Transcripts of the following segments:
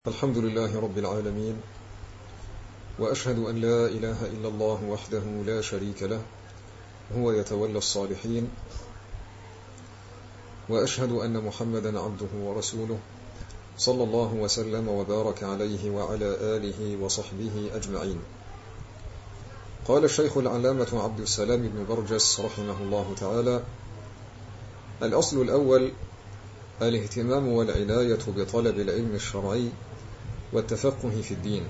الحمد لله رب العالمين، وأشهد أن لا إله إلا الله وحده لا شريك له، هو يتولى الصالحين، وأشهد أن محمدا عبده ورسوله صلى الله وسلم وبارك عليه وعلى آله وصحبه أجمعين. قال الشيخ العلامة عبد السلام بن برجس رحمه الله تعالى: الأصل الأول الاهتمام والعناية بطلب العلم الشرعي والتفقه في الدين،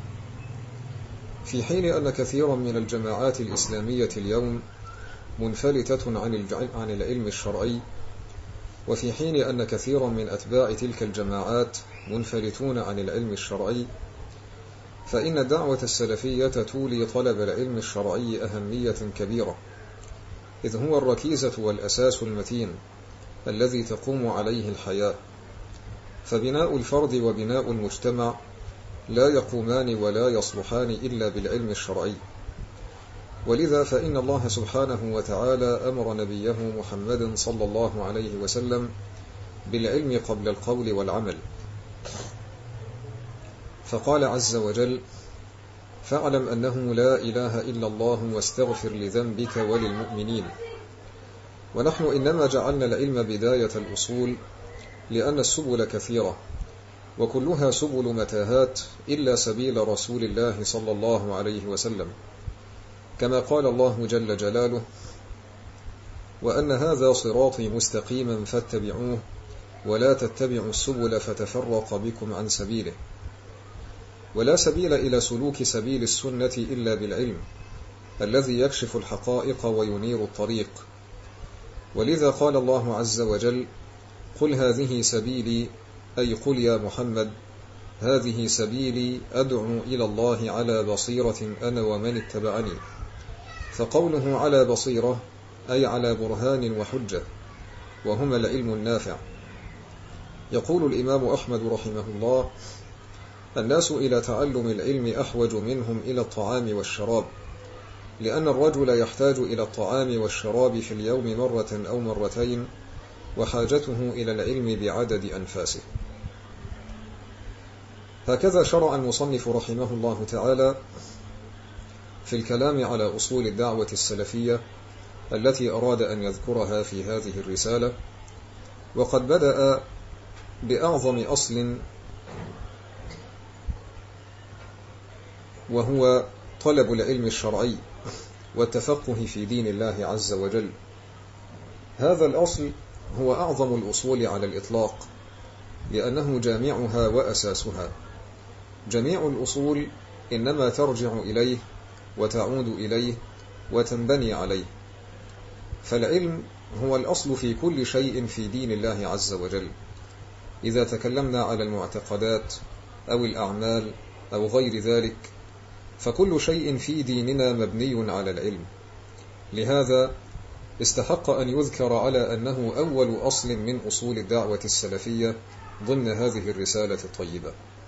في حين أن كثيرا من الجماعات الإسلامية اليوم منفلتة عن العلم الشرعي، وفي حين أن كثيرا من أتباع تلك الجماعات منفلتون عن العلم الشرعي، فإن الدعوة السلفية تولي طلب العلم الشرعي أهمية كبيرة، إذ هو الركيزة والأساس المتين الذي تقوم عليه الحياة، فبناء الفرد وبناء المجتمع لا يقومان ولا يصلحان إلا بالعلم الشرعي. ولذا فإن الله سبحانه وتعالى أمر نبيه محمد صلى الله عليه وسلم بالعلم قبل القول والعمل، فقال عز وجل: فاعلم أنه لا إله إلا الله واستغفر لذنبك وللمؤمنين. ونحن إنما جعلنا العلم بداية الأصول لأن السبل كثيرة، وكلها سبل متاهات إلا سبيل رسول الله صلى الله عليه وسلم، كما قال الله جل جلاله: وأن هذا صراطي مستقيما فاتبعوه ولا تتبعوا السبل فتفرق بكم عن سبيله. ولا سبيل إلى سلوك سبيل السنة إلا بالعلم الذي يكشف الحقائق وينير الطريق. ولذا قال الله عز وجل: قل هذه سبيلي، أي قل يا محمد هذه سبيلي أدعو إلى الله على بصيرة أنا ومن اتبعني. فقوله على بصيرة أي على برهان وحجة، وهما العلم النافع. يقول الإمام أحمد رحمه الله: الناس إلى تعلم العلم أحوج منهم إلى الطعام والشراب، لأن الرجل يحتاج إلى الطعام والشراب في اليوم مرة أو مرتين، وحاجته إلى العلم بعدد أنفاسه. هكذا شرع المصنف رحمه الله تعالى في الكلام على أصول الدعوة السلفية التي أراد أن يذكرها في هذه الرسالة، وقد بدأ بأعظم أصل، وهو طلب العلم الشرعي والتفقه في دين الله عز وجل. هذا الأصل هو أعظم الأصول على الإطلاق، لأنه جامعها وأساسها. جميع الأصول إنما ترجع إليه وتعود إليه وتنبني عليه، فالعلم هو الأصل في كل شيء في دين الله عز وجل. إذا تكلمنا على المعتقدات أو الأعمال أو غير ذلك، فكل شيء في ديننا مبني على العلم. لهذا استحق أن يذكر على أنه أول أصل من أصول الدعوة السلفية ضمن هذه الرسالة الطيبة.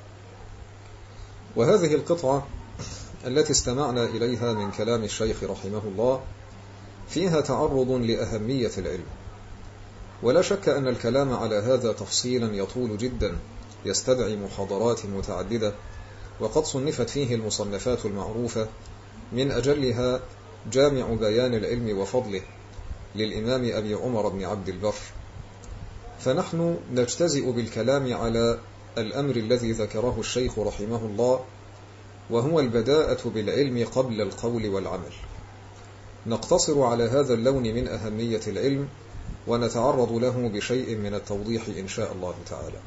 وهذه القطعة التي استمعنا إليها من كلام الشيخ رحمه الله فيها تعرض لأهمية العلم، ولا شك أن الكلام على هذا تفصيلا يطول جدا، يستدعي محاضرات متعددة، وقد صنفت فيه المصنفات المعروفة، من أجلها جامع بيان العلم وفضله للإمام أبي عمر بن عبد البر. فنحن نجتزئ بالكلام على الأمر الذي ذكره الشيخ رحمه الله، وهو البداءة بالعلم قبل القول والعمل. نقتصر على هذا اللون من أهمية العلم، ونتعرض له بشيء من التوضيح إن شاء الله تعالى.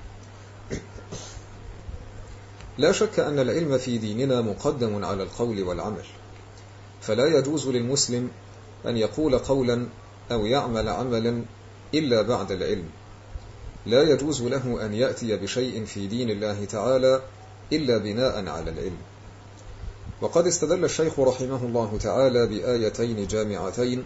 لا شك أن العلم في ديننا مقدم على القول والعمل، فلا يجوز للمسلم أن يقول قولا أو يعمل عملا إلا بعد العلم. لا يجوز له أن يأتي بشيء في دين الله تعالى إلا بناء على العلم. وقد استدل الشيخ رحمه الله تعالى بآيتين جامعتين،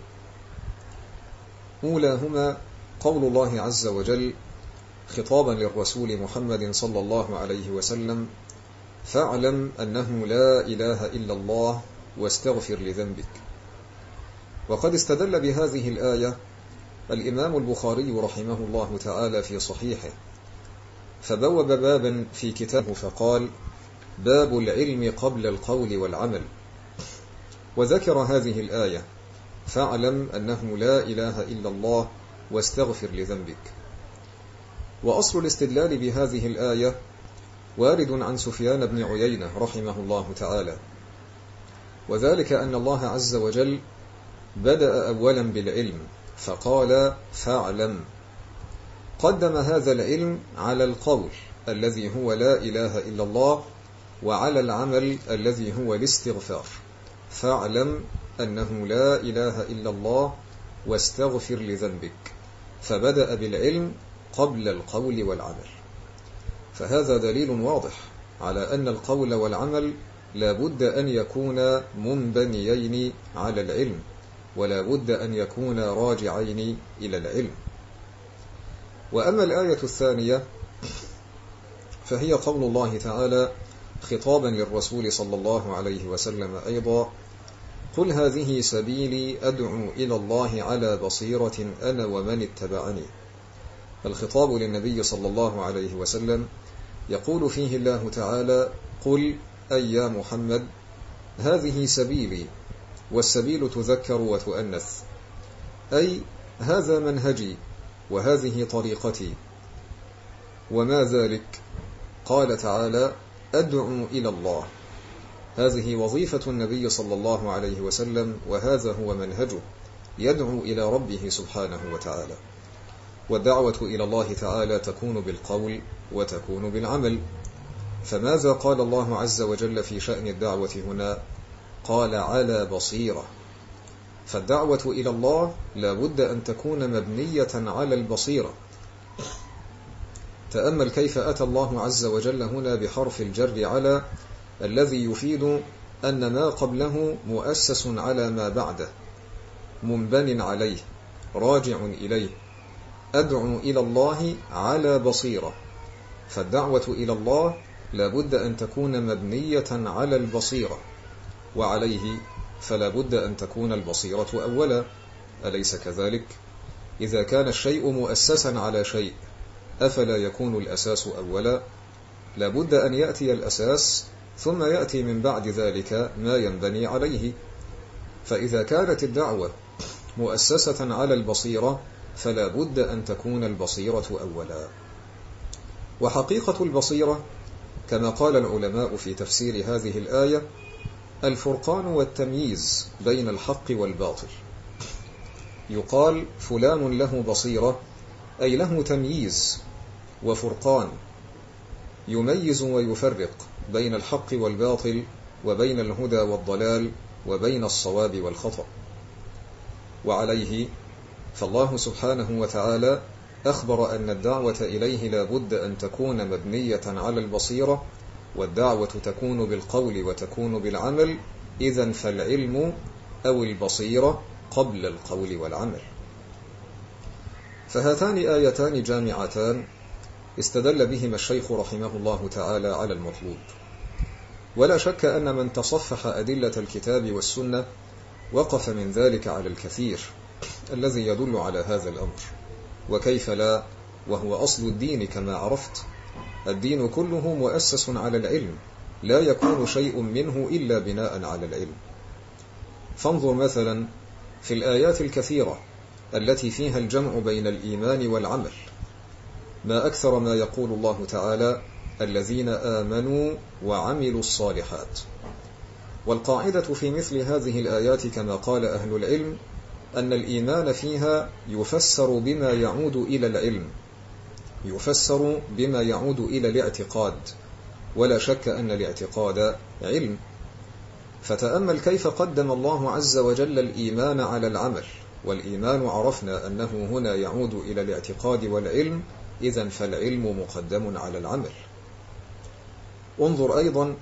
أولاهما قول الله عز وجل خطابا للرسول محمد صلى الله عليه وسلم: فاعلم أنه لا إله إلا الله واستغفر لذنبك. وقد استدل بهذه الآية الإمام البخاري رحمه الله تعالى في صحيحه، فبوب بابا في كتابه فقال: باب العلم قبل القول والعمل. وذكر هذه الآية: فاعلم أنه لا إله إلا الله واستغفر لذنبك. وأصل الاستدلال بهذه الآية وارد عن سفيان بن عيينة رحمه الله تعالى، وذلك أن الله عز وجل بدأ أولا بالعلم فقال: فاعلم. قدم هذا العلم على القول الذي هو لا إله إلا الله، وعلى العمل الذي هو الاستغفار. فاعلم أنه لا إله إلا الله واستغفر لذنبك، فبدأ بالعلم قبل القول والعمل. فهذا دليل واضح على أن القول والعمل لا بد أن يكون منبنيين على العلم، ولا بد أن يكون راجعين إلى العلم. وأما الآية الثانية فهي قول الله تعالى خطابا للرسول صلى الله عليه وسلم أيضا: قل هذه سبيلي أدعو إلى الله على بصيرة أنا ومن اتبعني. الخطاب للنبي صلى الله عليه وسلم يقول فيه الله تعالى: قل أي يا محمد هذه سبيلي، والسبيل تذكر وتؤنث، أي هذا منهجي وهذه طريقتي. وما ذلك؟ قال تعالى: أدعو إلى الله. هذه وظيفة النبي صلى الله عليه وسلم، وهذا هو منهجه، يدعو إلى ربه سبحانه وتعالى. والدعوة إلى الله تعالى تكون بالقول وتكون بالعمل. فماذا قال الله عز وجل في شأن الدعوة هنا؟ قال: على بصيرة. فالدعوة إلى الله لا بد أن تكون مبنية على البصيرة. تأمل كيف أتى الله عز وجل هنا بحرف الجر على، الذي يفيد أن ما قبله مؤسس على ما بعده، منبن عليه، راجع إليه. أدعو إلى الله على بصيرة. فالدعوة إلى الله لا بد أن تكون مبنية على البصيرة، وعليه فلا بد أن تكون البصيرة أولا، أليس كذلك؟ إذا كان الشيء مؤسسا على شيء أفلا يكون الأساس أولا؟ لا بد أن يأتي الأساس ثم يأتي من بعد ذلك ما ينبني عليه. فإذا كانت الدعوة مؤسسة على البصيرة فلا بد أن تكون البصيرة أولا. وحقيقة البصيرة كما قال العلماء في تفسير هذه الآية: الفرقان والتمييز بين الحق والباطل. يقال فلان له بصيرة، أي له تمييز وفرقان، يميز ويفرق بين الحق والباطل، وبين الهدى والضلال، وبين الصواب والخطأ. وعليه فالله سبحانه وتعالى أخبر أن الدعوة إليه لا بد أن تكون مبنية على البصيرة، والدعوة تكون بالقول وتكون بالعمل. إذن فالعلم أو البصيرة قبل القول والعمل. فهاتان آيتان جامعتان استدل بهما الشيخ رحمه الله تعالى على المطلوب. ولا شك أن من تصفح أدلة الكتاب والسنة وقف من ذلك على الكثير الذي يدل على هذا الأمر. وكيف لا، وهو أصل الدين كما عرفت. الدين كله مؤسس على العلم، لا يكون شيء منه إلا بناء على العلم. فانظر مثلا في الآيات الكثيرة التي فيها الجمع بين الإيمان والعمل، ما أكثر ما يقول الله تعالى: الذين آمنوا وعملوا الصالحات. والقاعدة في مثل هذه الآيات كما قال أهل العلم أن الإيمان فيها يفسر بما يعود إلى العلم، يفسر بما يعود إلى الاعتقاد، ولا شك أن الاعتقاد علم. فتأمل كيف قدم الله عز وجل الإيمان على العمل، والإيمان عرفنا أنه هنا يعود إلى الاعتقاد والعلم، إذن فالعلم مقدم على العمل. انظر أيضا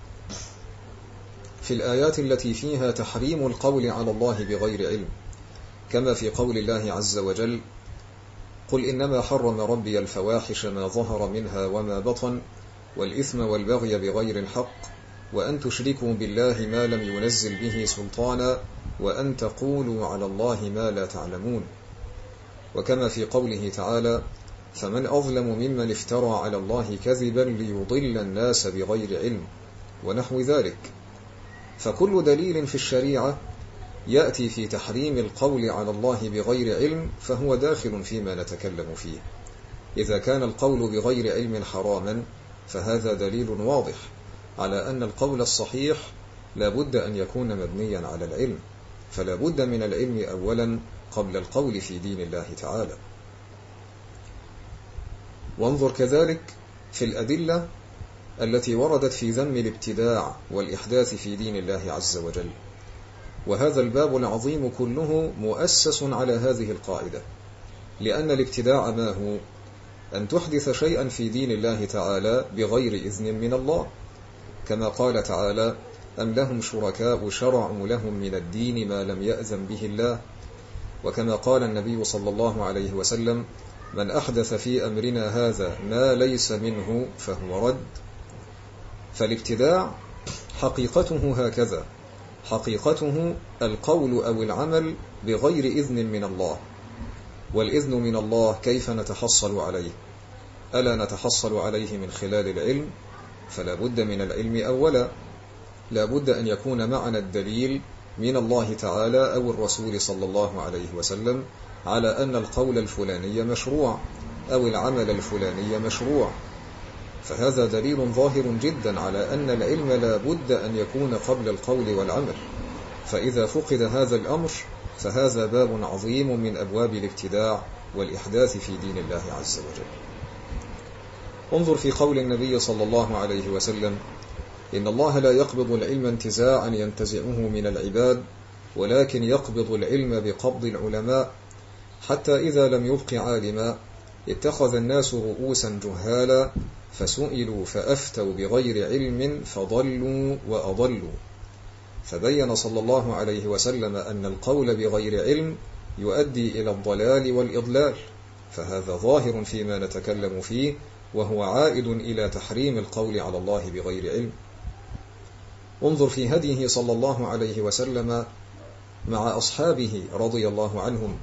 في الآيات التي فيها تحريم القول على الله بغير علم، كما في قول الله عز وجل: قل إنما حرم ربي الفواحش ما ظهر منها وما بطن والإثم والبغي بغير الحق وأن تشركوا بالله ما لم ينزل به سلطانا وأن تقولوا على الله ما لا تعلمون. وكما في قوله تعالى: فمن أظلم ممن افترى على الله كذبا ليضل الناس بغير علم ونحو ذلك. فكل دليل في الشريعة يأتي في تحريم القول على الله بغير علم فهو داخل فيما نتكلم فيه. إذا كان القول بغير علم حراما فهذا دليل واضح على أن القول الصحيح لا بد أن يكون مبنيا على العلم، فلا بد من العلم أولا قبل القول في دين الله تعالى. وانظر كذلك في الأدلة التي وردت في ذم الابتداع والإحداث في دين الله عز وجل. وهذا الباب العظيم كله مؤسس على هذه القاعدة، لأن الابتداع ما هو؟ أن تحدث شيئا في دين الله تعالى بغير إذن من الله، كما قال تعالى: أم لهم شركاء شرعوا لهم من الدين ما لم يأذن به الله. وكما قال النبي صلى الله عليه وسلم: من أحدث في أمرنا هذا ما ليس منه فهو رد. فالابتداع حقيقته هكذا، حقيقته القول أو العمل بغير إذن من الله. والإذن من الله كيف نتحصل عليه؟ ألا نتحصل عليه من خلال العلم؟ فلا بد من العلم أولا، لا بد أن يكون معنا الدليل من الله تعالى أو الرسول صلى الله عليه وسلم على أن القول الفلاني مشروع أو العمل الفلاني مشروع. فهذا دليل ظاهر جدا على أن العلم لا بد أن يكون قبل القول والعمل. فإذا فقد هذا الأمر فهذا باب عظيم من أبواب الابتداع والإحداث في دين الله عز وجل. انظر في قول النبي صلى الله عليه وسلم: إن الله لا يقبض العلم انتزاعا ينتزعه من العباد، ولكن يقبض العلم بقبض العلماء، حتى إذا لم يبق عالما اتخذ الناس رؤوسا جهالا فسئلوا فأفتوا بغير علم فضلوا وأضلوا. فبين صلى الله عليه وسلم أن القول بغير علم يؤدي إلى الضلال والإضلال، فهذا ظاهر فيما نتكلم فيه، وهو عائد إلى تحريم القول على الله بغير علم. انظر في هديه صلى الله عليه وسلم مع أصحابه رضي الله عنهم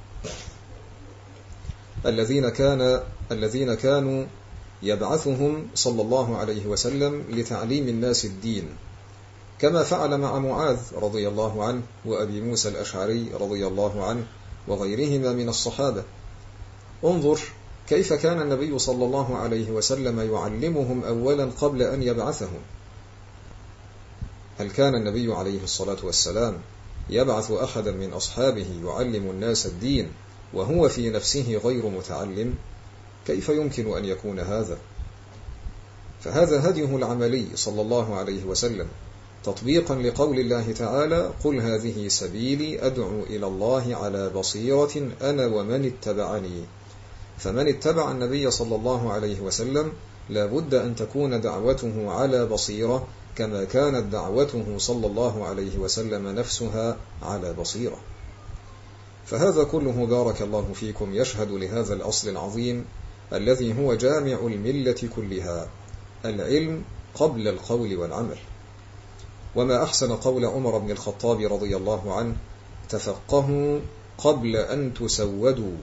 الذين كانوا يبعثهم صلى الله عليه وسلم لتعليم الناس الدين، كما فعل مع معاذ رضي الله عنه وأبي موسى الأشعري رضي الله عنه وغيرهما من الصحابة. انظر كيف كان النبي صلى الله عليه وسلم يعلمهم أولا قبل أن يبعثهم. هل كان النبي عليه الصلاة والسلام يبعث أحدا من أصحابه يعلم الناس الدين وهو في نفسه غير متعلم؟ كيف يمكن أن يكون هذا؟ فهذا هديه العملي صلى الله عليه وسلم، تطبيقا لقول الله تعالى: قل هذه سبيلي أدعو إلى الله على بصيرة أنا ومن اتبعني. فمن اتبع النبي صلى الله عليه وسلم لا بد أن تكون دعوته على بصيرة، كما كانت دعوته صلى الله عليه وسلم نفسها على بصيرة. فهذا كله بارك الله فيكم يشهد لهذا الأصل العظيم الذي هو جامع الملة كلها: العلم قبل القول والعمل. وما أحسن قول عمر بن الخطاب رضي الله عنه: تفقهوا قبل أن تسودوا.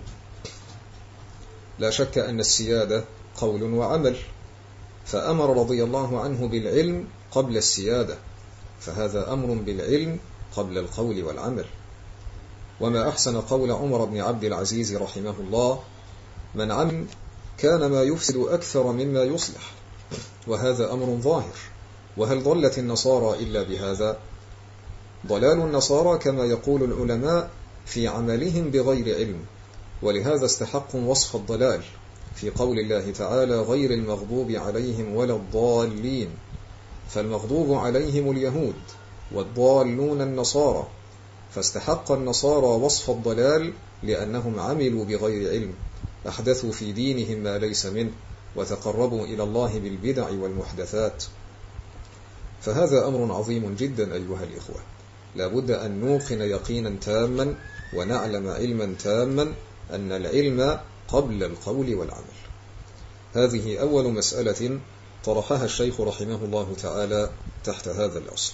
لا شك أن السيادة قول وعمل، فأمر رضي الله عنه بالعلم قبل السيادة، فهذا أمر بالعلم قبل القول والعمل. وما أحسن قول عمر بن عبد العزيز رحمه الله: من عمل كان ما يفسد أكثر مما يصلح. وهذا أمر ظاهر. وهل ضلت النصارى إلا بهذا؟ ضلال النصارى كما يقول العلماء في عملهم بغير علم، ولهذا استحقوا وصف الضلال في قول الله تعالى: غير المغضوب عليهم ولا الضالين. فالمغضوب عليهم اليهود والضالون النصارى، فاستحق النصارى وصف الضلال لأنهم عملوا بغير علم، أحدثوا في دينهم ما ليس منه، وتقربوا إلى الله بالبدع والمحدثات. فهذا أمر عظيم جدا أيها الإخوة، لا بد أن نوقن يقينا تاما ونعلم علما تاما أن العلم قبل القول والعمل. هذه أول مسألة طرحها الشيخ رحمه الله تعالى تحت هذا الأصل.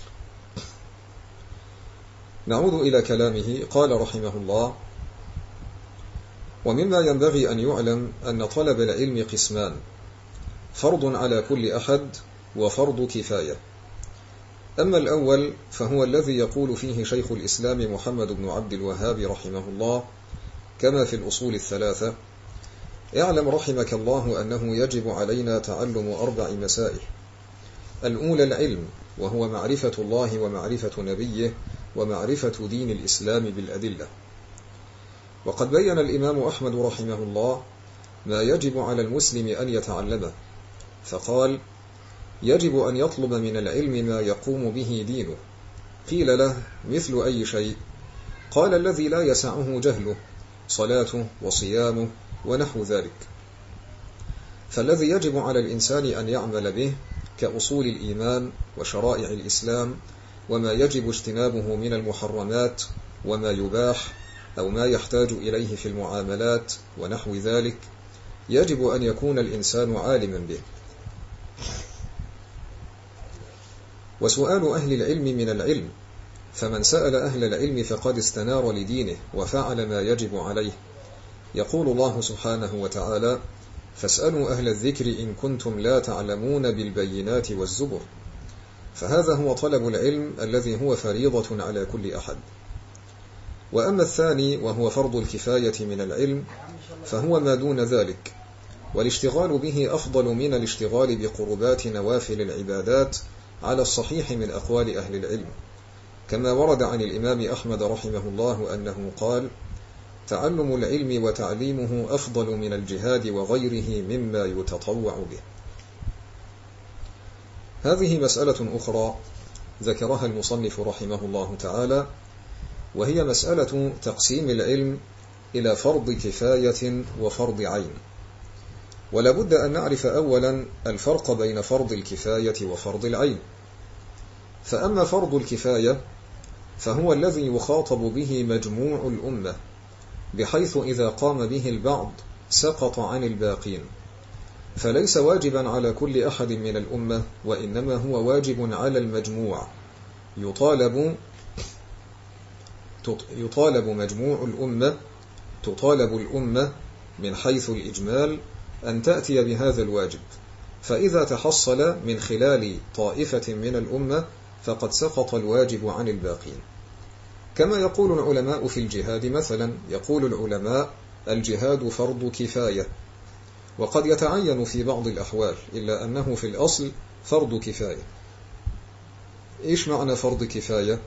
نعود إلى كلامه. قال رحمه الله: ومما ينبغي أن يعلم أن طلب العلم قسمان: فرض على كل أحد، وفرض كفاية. أما الأول فهو الذي يقول فيه شيخ الإسلام محمد بن عبد الوهاب رحمه الله كما في الأصول الثلاثة: اعلم رحمك الله أنه يجب علينا تعلم 4 مسائل. الأولى العلم، وهو معرفة الله ومعرفة نبيه ومعرفة دين الإسلام بالأدلة. وقد بين الإمام أحمد رحمه الله ما يجب على المسلم أن يتعلمه، فقال: يجب أن يطلب من العلم ما يقوم به دينه. قيل له: مثل أي شيء؟ قال: الذي لا يسعه جهله، صلاته وصيامه ونحو ذلك. فالذي يجب على الإنسان أن يعمل به كأصول الإيمان وشرائع الإسلام، وما يجب اجتنابه من المحرمات، وما يباح أو ما يحتاج إليه في المعاملات ونحو ذلك، يجب أن يكون الإنسان عالما به. وسؤال أهل العلم من العلم، فمن سأل أهل العلم فقد استنار لدينه وفعل ما يجب عليه. يقول الله سبحانه وتعالى: فاسألوا أهل الذكر إن كنتم لا تعلمون بالبينات والزبر. فهذا هو طلب العلم الذي هو فريضة على كل أحد. وأما الثاني وهو فرض الكفاية من العلم، فهو ما دون ذلك، والاشتغال به أفضل من الاشتغال بقربات نوافل العبادات على الصحيح من أقوال أهل العلم، كما ورد عن الإمام أحمد رحمه الله أنه قال: تعلم العلم وتعليمه أفضل من الجهاد وغيره مما يتطوع به. هذه مسألة أخرى ذكرها المصنف رحمه الله تعالى، وهي مسألة تقسيم العلم إلى فرض كفاية وفرض عين. ولا بد أن نعرف أولا الفرق بين فرض الكفاية وفرض العين. فأما فرض الكفاية فهو الذي يخاطب به مجموع الأمة، بحيث إذا قام به البعض سقط عن الباقين، فليس واجبا على كل أحد من الأمة، وإنما هو واجب على المجموع. يطالب مجموع الأمة، تطالب الأمة من حيث الإجمال أن تأتي بهذا الواجب، فإذا تحصل من خلال طائفة من الأمة فقد سقط الواجب عن الباقين. كما يقول العلماء في الجهاد مثلا، يقول العلماء: الجهاد فرض كفاية، وقد يتعين في بعض الأحوال، إلا أنه في الأصل فرض كفاية. إيش معنى فرض كفاية؟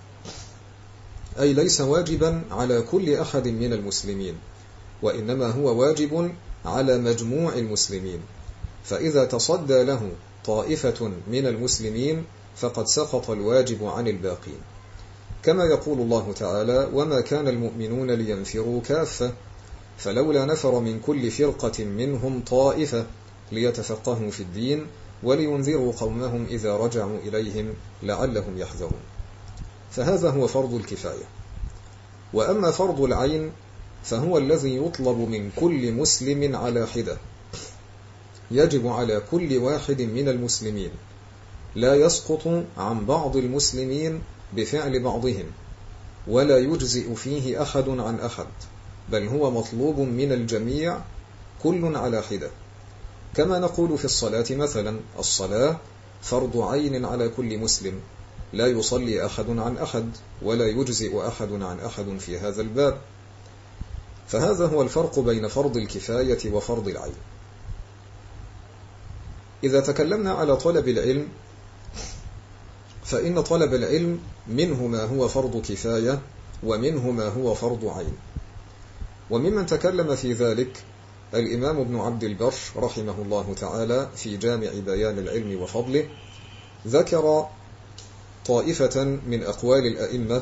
أي ليس واجبا على كل أحد من المسلمين، وإنما هو واجب على مجموع المسلمين، فإذا تصدى له طائفة من المسلمين فقد سقط الواجب عن الباقين. كما يقول الله تعالى: وما كان المؤمنون لينفروا كافة فلولا نفر من كل فرقة منهم طائفة ليتفقهوا في الدين ولينذروا قومهم إذا رجعوا إليهم لعلهم يحذرون. فهذا هو فرض الكفاية. وأما فرض العين فهو الذي يطلب من كل مسلم على حدة، يجب على كل واحد من المسلمين، لا يسقط عن بعض المسلمين بفعل بعضهم، ولا يجزئ فيه أحد عن أحد، بل هو مطلوب من الجميع كل على حدة. كما نقول في الصلاة مثلا: الصلاة فرض عين على كل مسلم، لا يصلي أحد عن أحد، ولا يجزئ أحد عن أحد في هذا الباب. فهذا هو الفرق بين فرض الكفاية وفرض العين. إذا تكلمنا على طلب العلم، فإن طلب العلم منه ما هو فرض كفاية ومنه ما هو فرض عين. وممن تكلم في ذلك الإمام ابن عبد البر رحمه الله تعالى في جامع بيان العلم وفضله، ذكر طائفة من أقوال الأئمة،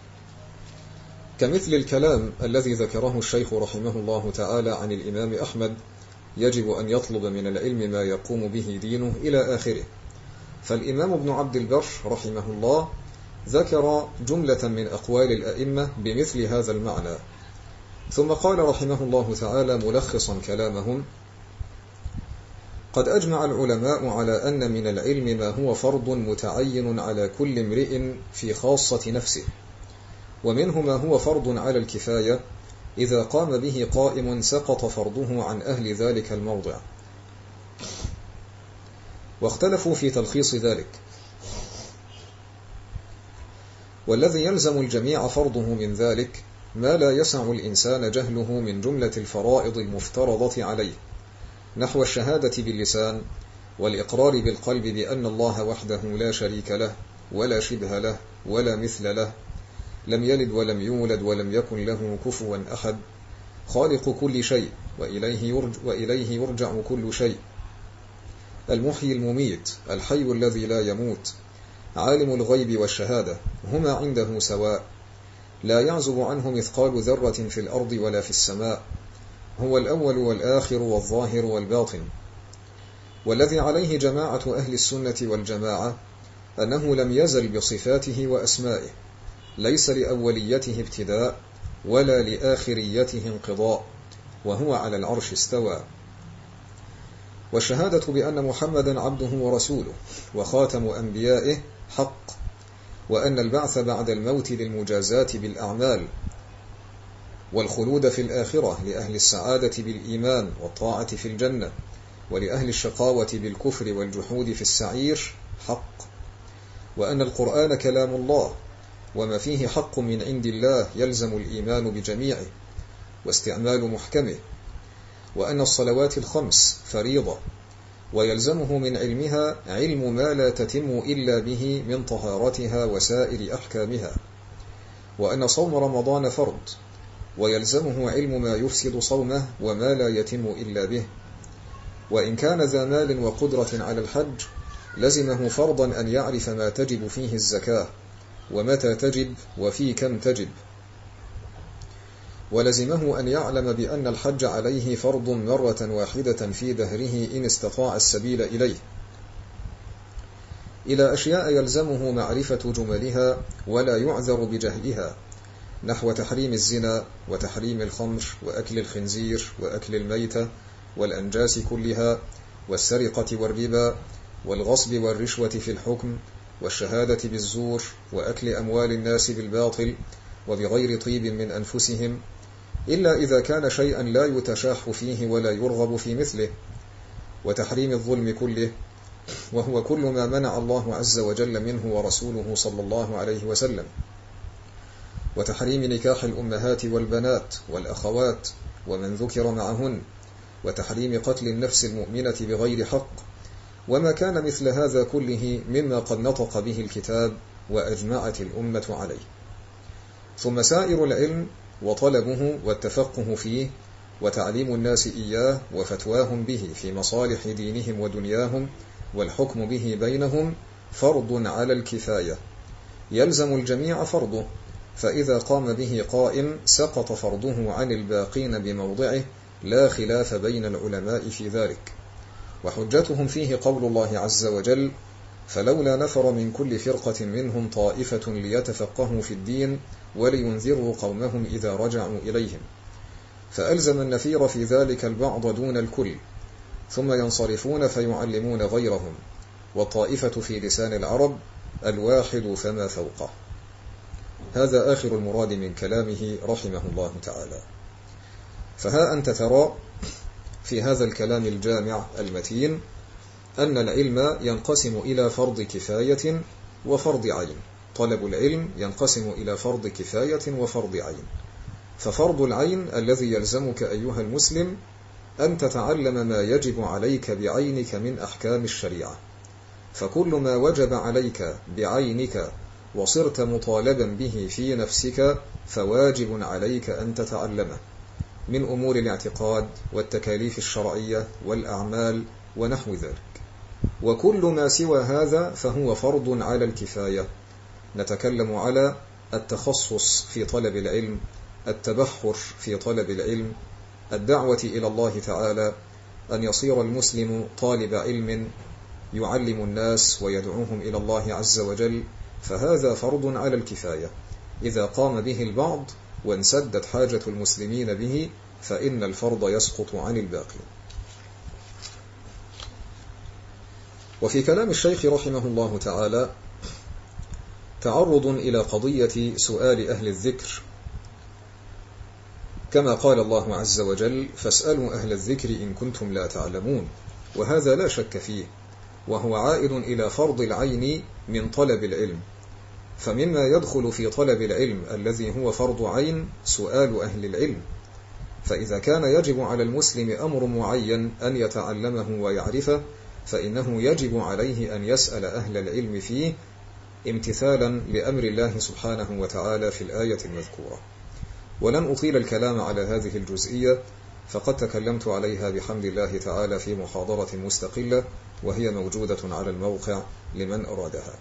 كمثل الكلام الذي ذكره الشيخ رحمه الله تعالى عن الإمام أحمد: يجب أن يطلب من العلم ما يقوم به دينه إلى آخره. فالإمام ابن عبد البر رحمه الله ذكر جملة من أقوال الأئمة بمثل هذا المعنى، ثم قال رحمه الله تعالى ملخصا كلامهم: قد أجمع العلماء على أن من العلم ما هو فرض متعين على كل امرئ في خاصة نفسه، ومنه ما هو فرض على الكفاية، إذا قام به قائم سقط فرضه عن أهل ذلك الموضع. واختلفوا في تلخيص ذلك، والذي يلزم الجميع فرضه من ذلك ما لا يسع الإنسان جهله من جملة الفرائض المفترضة عليه، نحو الشهادة باللسان والإقرار بالقلب بأن الله وحده لا شريك له ولا شبه له ولا مثل له، لم يلد ولم يولد ولم يكن له كفوا أحد، خالق كل شيء وإليه يرجع كل شيء، المحيي المميت، الحي الذي لا يموت، عالم الغيب والشهادة، هما عنده سواء، لا يعزب عنه مثقال ذرة في الأرض ولا في السماء، هو الأول والآخر والظاهر والباطن. والذي عليه جماعة أهل السنة والجماعة أنه لم يزل بصفاته وأسمائه، ليس لأوليته ابتداء ولا لآخريته انقضاء، وهو على العرش استوى. والشهادة بأن محمدا عبده ورسوله وخاتم أنبيائه حق، وأن البعث بعد الموت للمجازات بالأعمال، والخلود في الآخرة لأهل السعادة بالإيمان والطاعة في الجنة، ولأهل الشقاوة بالكفر والجحود في السعير حق، وأن القرآن كلام الله وما فيه حق من عند الله يلزم الإيمان بجميعه واستعمال محكمه، وأن الصلوات الخمس فريضة ويلزمه من علمها علم ما لا تتم إلا به من طهارتها وسائر أحكامها، وأن صوم رمضان فرض ويلزمه علم ما يفسد صومه وما لا يتم إلا به، وإن كان ذا مال وقدرة على الحج لزمه فرضا أن يعرف ما تجب فيه الزكاة ومتى تجب وفي كم تجب، ولزمه أن يعلم بأن الحج عليه فرض مرة واحدة في دهره إن استطاع السبيل إليه، إلى أشياء يلزمه معرفة جملها ولا يعذر بجهلها، نحو تحريم الزنا وتحريم الخمر وأكل الخنزير وأكل الميتة والأنجاس كلها والسرقة والربا والغصب والرشوة في الحكم والشهادة بالزور وأكل أموال الناس بالباطل وبغير طيب من أنفسهم، إلا إذا كان شيئا لا يتشاح فيه ولا يرغب في مثله، وتحريم الظلم كله، وهو كل ما منع الله عز وجل منه ورسوله صلى الله عليه وسلم، وتحريم نكاح الأمهات والبنات والأخوات ومن ذكر معهن، وتحريم قتل النفس المؤمنة بغير حق، وما كان مثل هذا كله مما قد نطق به الكتاب وأجمعت الأمة عليه. ثم سائر العلم وطلبه والتفقه فيه وتعليم الناس إياه وفتواهم به في مصالح دينهم ودنياهم والحكم به بينهم فرض على الكفاية، يلزم الجميع فرضه، فإذا قام به قائم سقط فرضه عن الباقين بموضعه، لا خلاف بين العلماء في ذلك. وحجتهم فيه قول الله عز وجل: فلولا نفر من كل فرقة منهم طائفة ليتفقهوا في الدين ولينذروا قومهم إذا رجعوا إليهم، فألزم النفير في ذلك البعض دون الكل، ثم ينصرفون فيعلمون غيرهم، والطائفة في لسان العرب الواحد فما فوقه. هذا آخر المراد من كلامه رحمه الله تعالى. فها أنت ترى في هذا الكلام الجامع المتين أن العلم ينقسم إلى فرض كفاية وفرض عين. طلب العلم ينقسم إلى فرض كفاية وفرض عين. ففرض العين الذي يلزمك أيها المسلم أن تتعلم ما يجب عليك بعينك من أحكام الشريعة، فكل ما وجب عليك بعينك وصرت مطالبا به في نفسك فواجب عليك أن تتعلمه من أمور الاعتقاد والتكاليف الشرعية والأعمال ونحو ذلك، وكل ما سوى هذا فهو فرض على الكفاية. نتكلم على التخصص في طلب العلم، التبحر في طلب العلم، الدعوة إلى الله تعالى، أن يصير المسلم طالب علم يعلم الناس ويدعوهم إلى الله عز وجل، فهذا فرض على الكفاية. إذا قام به البعض وانسدت حاجة المسلمين به فإن الفرض يسقط عن الباقي. وفي كلام الشيخ رحمه الله تعالى تعرض إلى قضية سؤال أهل الذكر كما قال الله عز وجل: فاسألوا أهل الذكر إن كنتم لا تعلمون، وهذا لا شك فيه، وهو عائد إلى فرض العين من طلب العلم. فمما يدخل في طلب العلم الذي هو فرض عين سؤال أهل العلم، فإذا كان يجب على المسلم أمر معين أن يتعلمه ويعرفه، فإنه يجب عليه أن يسأل أهل العلم فيه امتثالا لأمر الله سبحانه وتعالى في الآية المذكورة. ولن أطيل الكلام على هذه الجزئية، فقد تكلمت عليها بحمد الله تعالى في محاضرة مستقلة، وهي موجودة على الموقع لمن أرادها.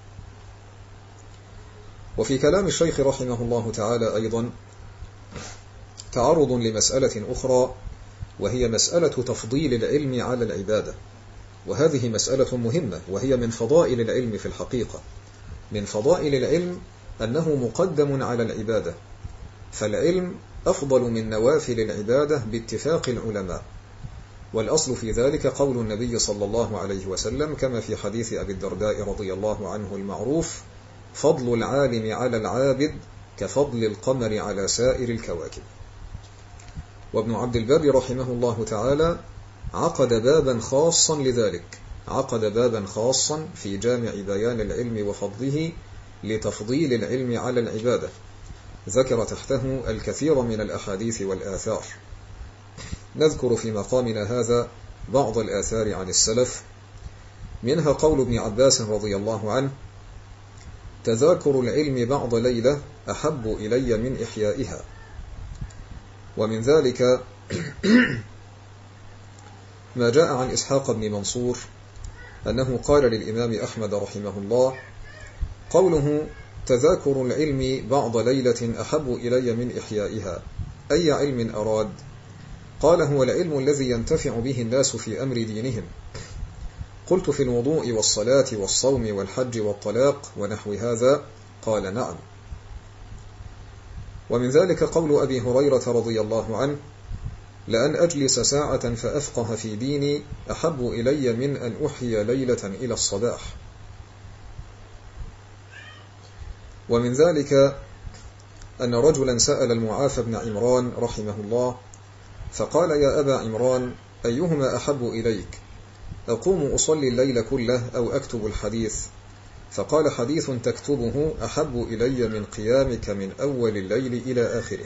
وفي كلام الشيخ رحمه الله تعالى أيضا تعرض لمسألة أخرى، وهي مسألة تفضيل العلم على العبادة. وهذه مسألة مهمة، وهي من فضائل العلم في الحقيقة. من فضائل العلم أنه مقدم على العبادة، فالعلم أفضل من نوافل العبادة باتفاق العلماء. والأصل في ذلك قول النبي صلى الله عليه وسلم كما في حديث أبي الدرداء رضي الله عنه المعروف: فضل العالم على العابد كفضل القمر على سائر الكواكب. وابن عبد البر رحمه الله تعالى عقد بابا خاصا لذلك، عقد بابا خاصا في جامع بيان العلم وفضله لتفضيل العلم على العبادة، ذكر تحته الكثير من الأحاديث والآثار. نذكر في مقامنا هذا بعض الآثار عن السلف، منها قول ابن عباس رضي الله عنه: تذاكر العلم بعض ليلة أحب إلي من إحيائها. ومن ذلك ما جاء عن إسحاق بن منصور أنه قال للإمام أحمد رحمه الله: قوله تذاكر العلم بعض ليلة أحب إلي من إحيائها، أي علم أراد؟ قال: هو العلم الذي ينتفع به الناس في أمر دينهم. قلت: في الوضوء والصلاة والصوم والحج والطلاق ونحو هذا؟ قال: نعم. ومن ذلك قول أبي هريرة رضي الله عنه: لأن أجلس ساعة فأفقه في ديني أحب إلي من أن أحيي ليلة إلى الصباح. ومن ذلك أن رجلا سأل المعافى بن عمران رحمه الله فقال: يا أبا عمران، أيهما أحب إليك؟ أقوم أصلي الليل كله أو أكتب الحديث؟ فقال: حديث تكتبه أحب إلي من قيامك من أول الليل إلى آخره.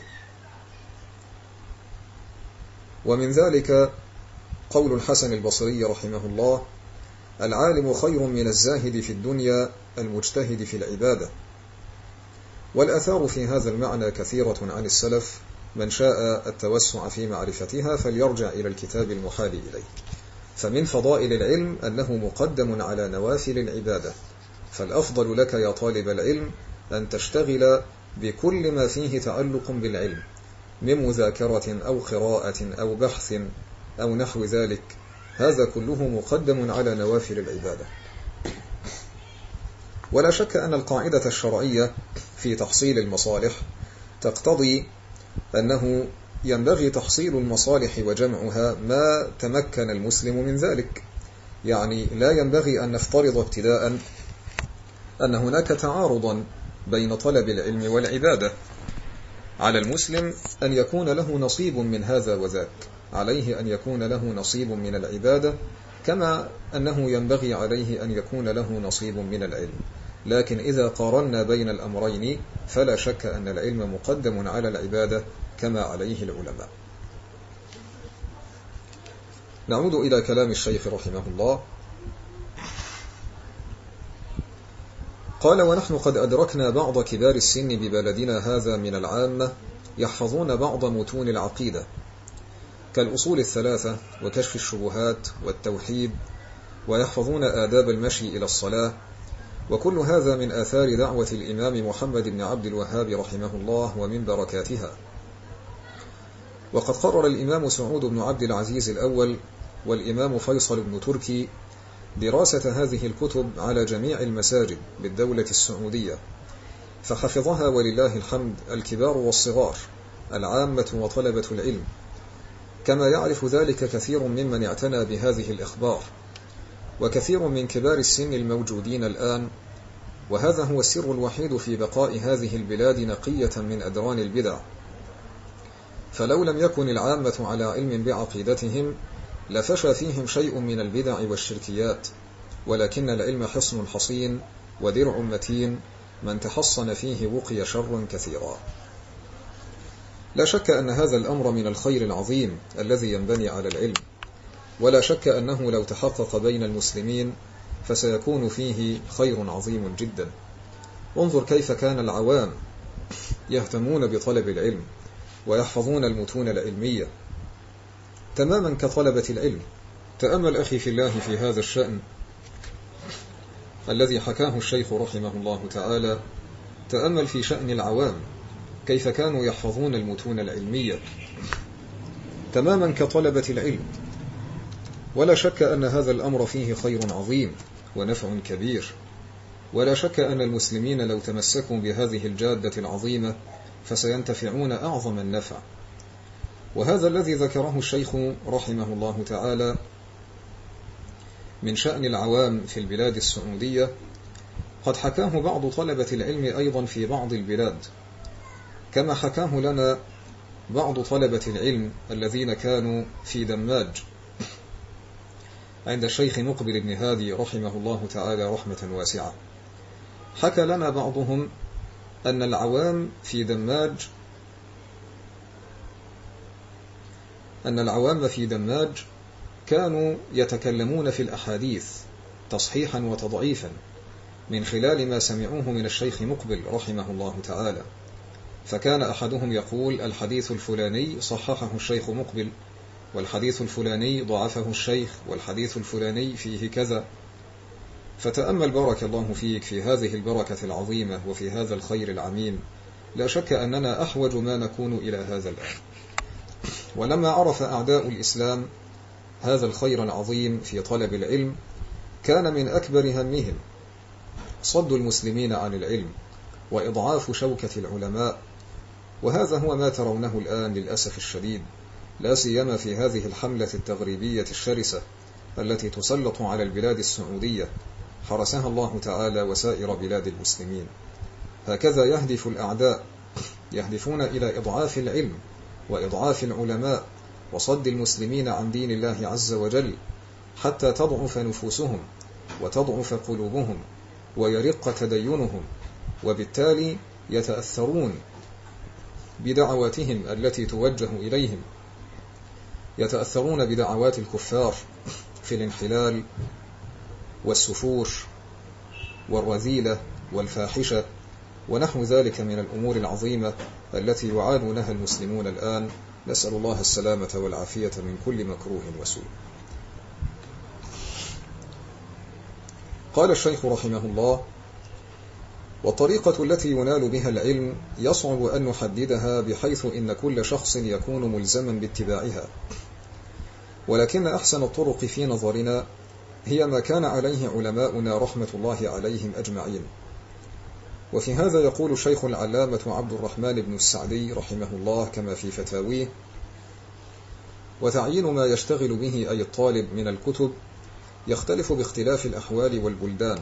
ومن ذلك قول الحسن البصري رحمه الله: العالم خير من الزاهد في الدنيا المجتهد في العبادة. والآثار في هذا المعنى كثيرة عن السلف، من شاء التوسع في معرفتها فليرجع إلى الكتاب المحال إليه. فمن فضائل العلم أنه مقدم على نوافل العبادة، فالأفضل لك يا طالب العلم أن تشتغل بكل ما فيه تعلق بالعلم من مذاكرة أو قراءة أو بحث أو نحو ذلك، هذا كله مقدم على نوافل العبادة. ولا شك أن القاعدة الشرعية في تحصيل المصالح تقتضي أنه ينبغي تحصيل المصالح وجمعها ما تمكن المسلم من ذلك. يعني لا ينبغي أن نفترض ابتداء أن هناك تعارضا بين طلب العلم والعبادة. على المسلم أن يكون له نصيب من هذا وذاك، عليه أن يكون له نصيب من العبادة كما أنه ينبغي عليه أن يكون له نصيب من العلم. لكن إذا قارنا بين الأمرين فلا شك أن العلم مقدم على العبادة كما عليه العلماء. نعود إلى كلام الشيخ رحمه الله. قال: ونحن قد أدركنا بعض كبار السن ببلدنا هذا من العامة يحفظون بعض متون العقيدة كالأصول الثلاثة وكشف الشبهات والتوحيد، ويحفظون آداب المشي إلى الصلاة، وكل هذا من آثار دعوة الإمام محمد بن عبد الوهاب رحمه الله ومن بركاتها. وقد قرر الإمام سعود بن عبد العزيز الأول والإمام فيصل بن تركي دراسة هذه الكتب على جميع المساجد بالدولة السعودية، فحفظها ولله الحمد الكبار والصغار، العامة وطلبة العلم، كما يعرف ذلك كثير ممن اعتنى بهذه الإخبار، وكثير من كبار السن الموجودين الآن. وهذا هو السر الوحيد في بقاء هذه البلاد نقية من أدران البدع، فلو لم يكن العامة على علم بعقيدتهم لفشى فيهم شيء من البدع والشركيات، ولكن العلم حصن حصين ودرع متين، من تحصن فيه وقي شرا كثيرا. لا شك أن هذا الأمر من الخير العظيم الذي ينبني على العلم، ولا شك أنه لو تحقق بين المسلمين فسيكون فيه خير عظيم جدا. انظر كيف كان العوام يهتمون بطلب العلم ويحفظون المتون العلمية تماما كطلبة العلم. تأمل أخي في الله في هذا الشأن الذي حكاه الشيخ رحمه الله تعالى، تأمل في شأن العوام كيف كانوا يحفظون المتون العلمية تماما كطلبة العلم. ولا شك أن هذا الأمر فيه خير عظيم ونفع كبير، ولا شك أن المسلمين لو تمسكوا بهذه الجادة العظيمة فسينتفعون أعظم النفع. وهذا الذي ذكره الشيخ رحمه الله تعالى من شأن العوام في البلاد السعودية قد حكاه بعض طلبة العلم أيضا في بعض البلاد، كما حكاه لنا بعض طلبة العلم الذين كانوا في دماج عند الشيخ مقبل بن هادي رحمه الله تعالى رحمة واسعة. حكى لنا بعضهم أن العوام في دماج كانوا يتكلمون في الأحاديث تصحيحا وتضعيفا من خلال ما سمعوه من الشيخ مقبل رحمه الله تعالى. فكان أحدهم يقول الحديث الفلاني صححه الشيخ مقبل، والحديث الفلاني ضعفه الشيخ، والحديث الفلاني فيه كذا. فتأمل بارك الله فيك في هذه البركة العظيمة وفي هذا الخير العميم. لا شك أننا أحوج ما نكون إلى هذا الآن. ولما عرف أعداء الإسلام هذا الخير العظيم في طلب العلم كان من أكبر همهم صد المسلمين عن العلم وإضعاف شوكة العلماء. وهذا هو ما ترونه الآن للأسف الشديد، لا سيما في هذه الحملة التغريبية الشرسة التي تسلط على البلاد السعودية حرسها الله تعالى وسائر بلاد المسلمين. هكذا يهدف الأعداء، يهدفون إلى إضعاف العلم وإضعاف العلماء وصد المسلمين عن دين الله عز وجل حتى تضعف نفوسهم وتضعف قلوبهم ويرق تدينهم، وبالتالي يتأثرون بدعواتهم التي توجه إليهم، يتأثرون بدعوات الكفار في الانحلال والسفور والرذيلة والفاحشة ونحو ذلك من الأمور العظيمة التي يعانونها المسلمون الآن. نسأل الله السلامة والعافية من كل مكروه وسوء. قال الشيخ رحمه الله: والطريقة التي ينال بها العلم يصعب أن نحددها بحيث إن كل شخص يكون ملزما باتباعها، ولكن أحسن الطرق في نظرنا هي ما كان عليه علماؤنا رحمة الله عليهم أجمعين. وفي هذا يقول الشيخ العلامة عبد الرحمن بن السعدي رحمه الله كما في فتاويه: وتعيين ما يشتغل به أي الطالب من الكتب يختلف باختلاف الأحوال والبلدان،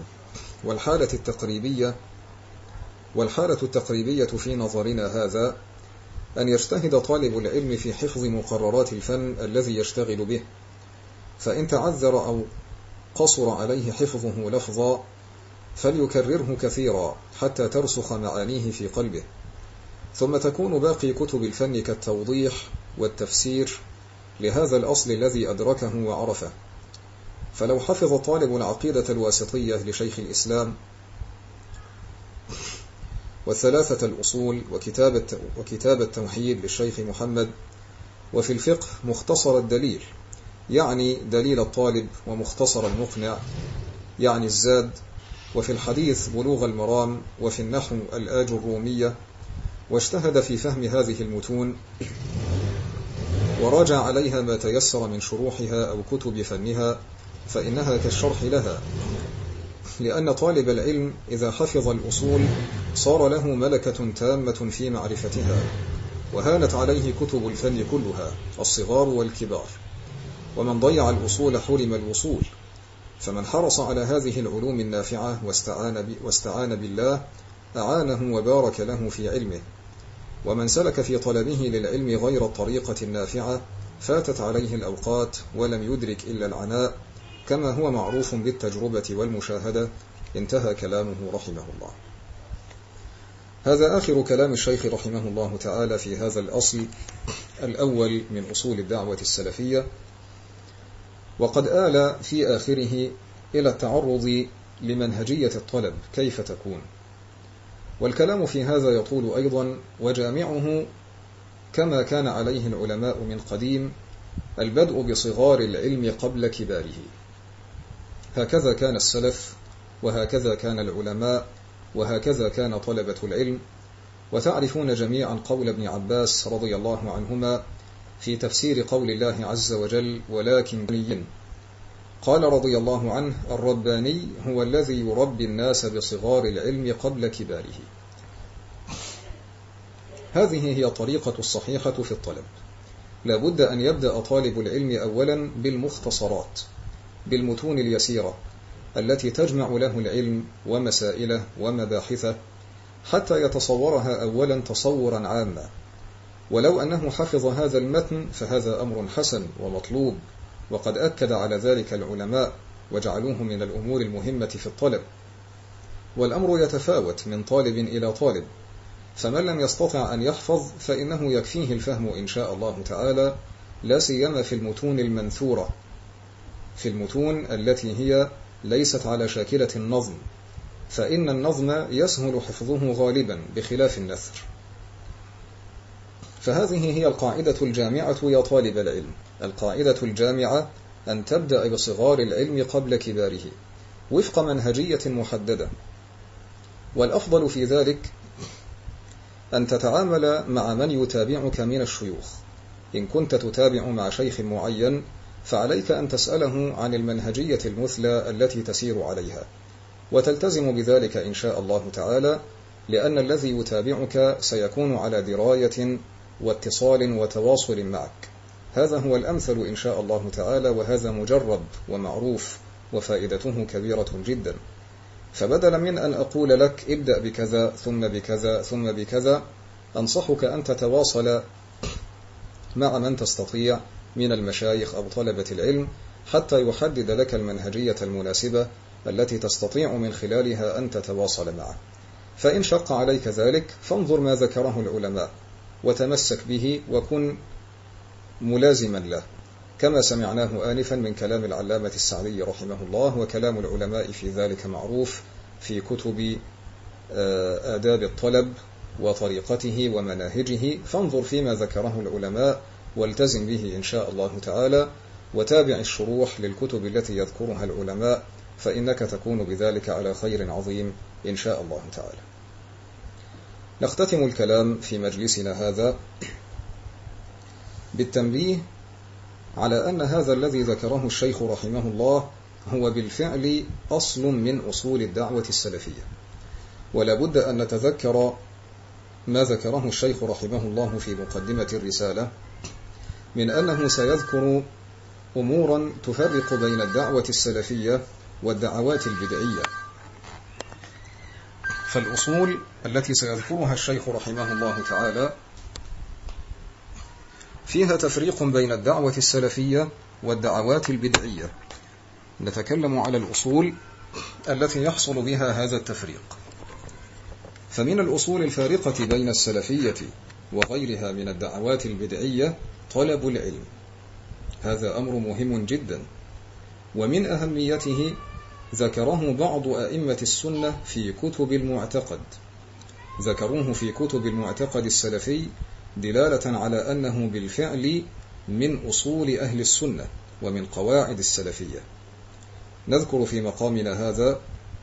والحالة التقريبية في نظرنا هذا أن يجتهد طالب العلم في حفظ مقررات الفن الذي يشتغل به، فإن تعذر أو قصر عليه حفظه لفظا فليكرره كثيرا حتى ترسخ معانيه في قلبه، ثم تكون باقي كتب الفن كالتوضيح والتفسير لهذا الأصل الذي أدركه وعرفه. فلو حفظ طالب العقيدة الواسطية لشيخ الإسلام والثلاثة الأصول وكتاب التوحيد للشيخ محمد، وفي الفقه مختصر الدليل يعني دليل الطالب، ومختصر المقنع يعني الزاد، وفي الحديث بلوغ المرام، وفي النحو الآج الرومية، واجتهد في فهم هذه المتون وراجع عليها ما تيسر من شروحها أو كتب فنها فإنها كالشرح لها، لأن طالب العلم إذا حفظ الأصول صار له ملكة تامة في معرفتها، وهانت عليه كتب الفن كلها الصغار والكبار. ومن ضيع الأصول حرم الوصول، فمن حرص على هذه العلوم النافعة واستعان بالله أعانه وبارك له في علمه. ومن سلك في طلبه للعلم غير الطريقة النافعة فاتت عليه الأوقات ولم يدرك إلا العناء، كما هو معروف بالتجربة والمشاهدة. انتهى كلامه رحمه الله. هذا آخر كلام الشيخ رحمه الله تعالى في هذا الأصل الأول من أصول الدعوة السلفية، وقد آل في آخره إلى التعرض لمنهجية الطلب كيف تكون، والكلام في هذا يطول أيضا، وجامعه كما كان عليه العلماء من قديم: البدء بصغار العلم قبل كباره. هكذا كان السلف، وهكذا كان العلماء، وهكذا كان طلبة العلم. وتعرفون جميعا قول ابن عباس رضي الله عنهما في تفسير قول الله عز وجل: ولكن بني. قال رضي الله عنه: الرباني هو الذي يربي الناس بصغار العلم قبل كباره. هذه هي الطريقة الصحيحة في الطلب. لا بد أن يبدأ طالب العلم أولا بالمختصرات، بالمتون اليسيرة التي تجمع له العلم ومسائله ومباحثه، حتى يتصورها أولا تصورا عاما. ولو أنه حفظ هذا المتن فهذا أمر حسن ومطلوب، وقد أكد على ذلك العلماء وجعلوه من الأمور المهمة في الطلب. والأمر يتفاوت من طالب إلى طالب، فمن لم يستطع أن يحفظ فإنه يكفيه الفهم إن شاء الله تعالى، لا سيما في المتون المنثورة، في المتون التي هي ليست على شاكلة النظم، فإن النظم يسهل حفظه غالبا بخلاف النثر. فهذه هي القاعدة الجامعة يا طالب العلم. القاعدة الجامعة أن تبدأ بصغار العلم قبل كباره وفق منهجية محددة، والأفضل في ذلك أن تتعامل مع من يتابعك من الشيوخ. إن كنت تتابع مع شيخ معين فعليك أن تسأله عن المنهجية المثلى التي تسير عليها، وتلتزم بذلك إن شاء الله تعالى، لأن الذي يتابعك سيكون على دراية واتصال وتواصل معك. هذا هو الأمثل إن شاء الله تعالى، وهذا مجرب ومعروف وفائدته كبيرة جدا. فبدلا من أن أقول لك ابدأ بكذا ثم بكذا ثم بكذا، أنصحك أن تتواصل مع من تستطيع من المشايخ أو طلبة العلم حتى يحدد لك المنهجية المناسبة التي تستطيع من خلالها أن تتواصل معه. فإن شق عليك ذلك فانظر ما ذكره العلماء وتمسك به وكن ملازما له، كما سمعناه آنفا من كلام العلامة السعدي رحمه الله. وكلام العلماء في ذلك معروف في كتب آداب الطلب وطريقته ومناهجه، فانظر فيما ذكره العلماء والتزم به إن شاء الله تعالى، وتابع الشروح للكتب التي يذكرها العلماء، فإنك تكون بذلك على خير عظيم إن شاء الله تعالى. نختتم الكلام في مجلسنا هذا بالتنبيه على أن هذا الذي ذكره الشيخ رحمه الله هو بالفعل أصل من أصول الدعوة السلفية، ولا بد أن نتذكر ما ذكره الشيخ رحمه الله في مقدمة الرسالة من أنه سيذكر أمورا تفرق بين الدعوة السلفية والدعوات البدعية. فالأصول التي سيذكرها الشيخ رحمه الله تعالى فيها تفريق بين الدعوة السلفية والدعوات البدعية. نتكلم على الأصول التي يحصل بها هذا التفريق. فمن الأصول الفارقة بين السلفية وغيرها من الدعوات البدعية طلب العلم. هذا أمر مهم جدا، ومن أهميته ذكره بعض أئمة السنة في كتب المعتقد، ذكروه في كتب المعتقد السلفي دلالة على أنه بالفعل من أصول أهل السنة ومن قواعد السلفية. نذكر في مقامنا هذا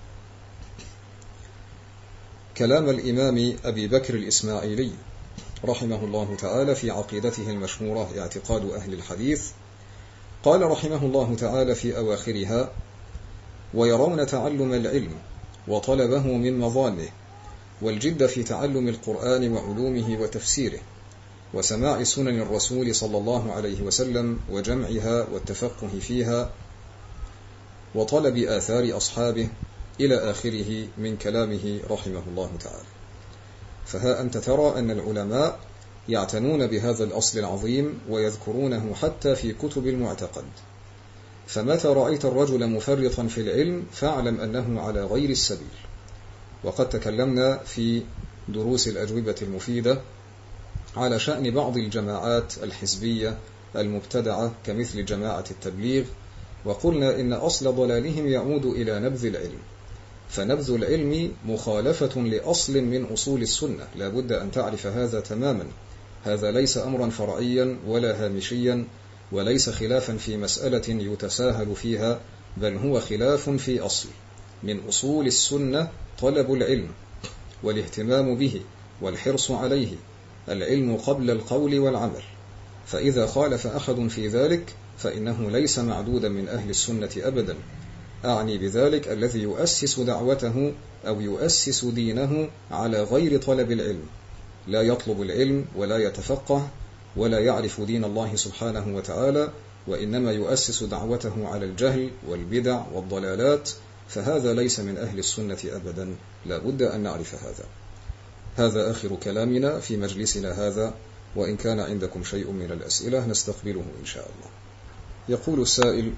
كلام الإمام أبي بكر الإسماعيلي رحمه الله تعالى في عقيدته المشهورة اعتقاد أهل الحديث. قال رحمه الله تعالى في أواخرها: ويرون تعلم العلم وطلبه من مظانه، والجد في تعلم القرآن وعلومه وتفسيره، وسماع سنن الرسول صلى الله عليه وسلم وجمعها والتفقه فيها، وطلب آثار أصحابه، إلى آخره من كلامه رحمه الله تعالى. فها أنت ترى أن العلماء يعتنون بهذا الأصل العظيم ويذكرونه حتى في كتب المعتقد. فمتى رأيت الرجل مفرطا في العلم فاعلم أنه على غير السبيل. وقد تكلمنا في دروس الأجوبة المفيدة على شأن بعض الجماعات الحزبية المبتدعة كمثل جماعة التبليغ، وقلنا إن أصل ضلالهم يعود إلى نبذ العلم، فنبذ العلم مخالفة لأصل من أصول السنة، لا بد أن تعرف هذا تماما. هذا ليس أمرا فرعيا ولا هامشيا، وليس خلافا في مسألة يتساهل فيها، بل هو خلاف في أصل من أصول السنة. طلب العلم والاهتمام به والحرص عليه، العلم قبل القول والعمل. فإذا خالف أحد في ذلك فإنه ليس معدودا من أهل السنة أبدا. أعني بذلك الذي يؤسس دعوته أو يؤسس دينه على غير طلب العلم، لا يطلب العلم ولا يتفقه ولا يعرف دين الله سبحانه وتعالى، وإنما يؤسس دعوته على الجهل والبدع والضلالات، فهذا ليس من أهل السنة أبدا. لا بد أن نعرف هذا. هذا آخر كلامنا في مجلسنا هذا، وإن كان عندكم شيء من الأسئلة نستقبله إن شاء الله. يقول السائل: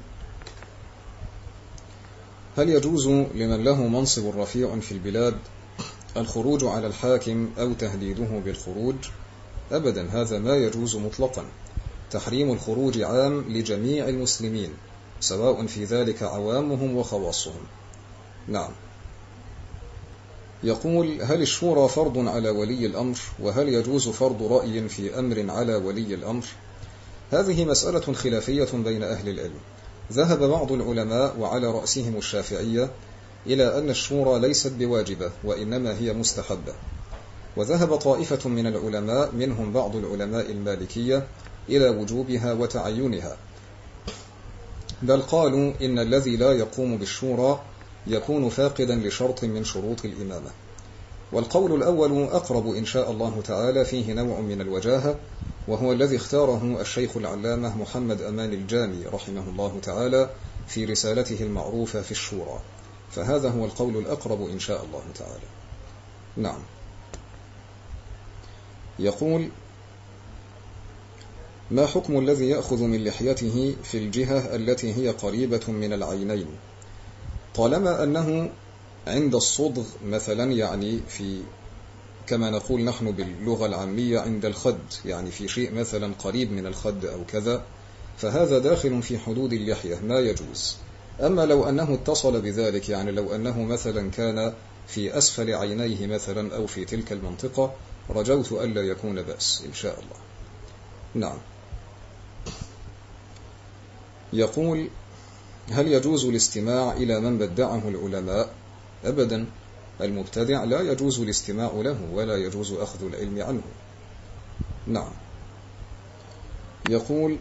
هل يجوز لمن له منصب رفيع في البلاد الخروج على الحاكم أو تهديده بالخروج؟ أبدا، هذا ما يجوز مطلقا. تحريم الخروج عام لجميع المسلمين، سواء في ذلك عوامهم وخواصهم. نعم. يقول: هل الشورى فرض على ولي الأمر؟ وهل يجوز فرض رأي في أمر على ولي الأمر؟ هذه مسألة خلافية بين أهل العلم. ذهب بعض العلماء وعلى رأسهم الشافعية إلى أن الشورى ليست بواجبة وإنما هي مستحبة، وذهب طائفة من العلماء منهم بعض العلماء المالكية إلى وجوبها وتعينها، بل قالوا إن الذي لا يقوم بالشورى يكون فاقدا لشرط من شروط الإمامة. والقول الأول أقرب إن شاء الله تعالى، فيه نوع من الوجاهة، وهو الذي اختاره الشيخ العلامة محمد أمان الجامي رحمه الله تعالى في رسالته المعروفة في الشورى، فهذا هو القول الأقرب إن شاء الله تعالى. نعم. يقول: ما حكم الذي يأخذ من لحيته في الجهة التي هي قريبة من العينين، طالما أنه عند الصدغ مثلا، يعني في كما نقول نحن باللغة العامية عند الخد، يعني في شيء مثلا قريب من الخد أو كذا، فهذا داخل في حدود اللحية ما يجوز. أما لو أنه اتصل بذلك، يعني لو أنه مثلا كان في أسفل عينيه مثلا أو في تلك المنطقة، رجوت ألا يكون بأس إن شاء الله. نعم. يقول: هل يجوز الاستماع إلى من بدعه العلماء؟ أبدا، المبتدع لا يجوز الاستماع له ولا يجوز أخذ العلم عنه. نعم. يقول: